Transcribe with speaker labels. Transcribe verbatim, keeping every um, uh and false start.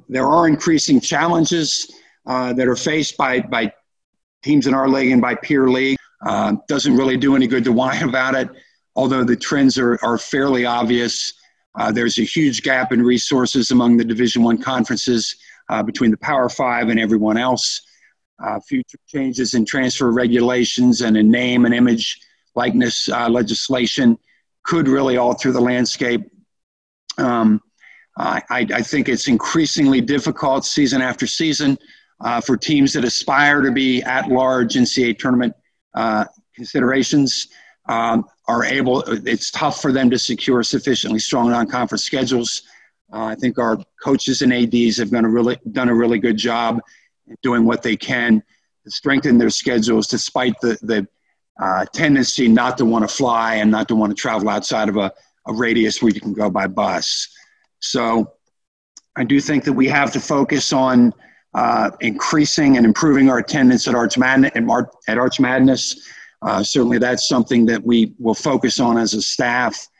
Speaker 1: there are increasing challenges uh, that are faced by, by teams in our league and by peer league. Uh, doesn't really do any good to whine about it, although the trends are, are fairly obvious. Uh, there's a huge gap in resources among the Division One conferences uh, between the Power Five and everyone else. Uh, future changes in transfer regulations and in name and image likeness uh, legislation could really alter the landscape. Um, I, I think it's increasingly difficult season after season uh, for teams that aspire to be at-large N C double A tournament uh, considerations um, are able, it's tough for them to secure sufficiently strong non-conference schedules. Uh, I think our coaches and A Ds have done a really, done a really good job doing what they can to strengthen their schedules despite the, the uh, tendency not to want to fly and not to want to travel outside of a, a radius where you can go by bus. So I do think that we have to focus on uh, increasing and improving our attendance at Arch Madness. At Arch Madness. Uh, certainly that's something that we will focus on as a staff.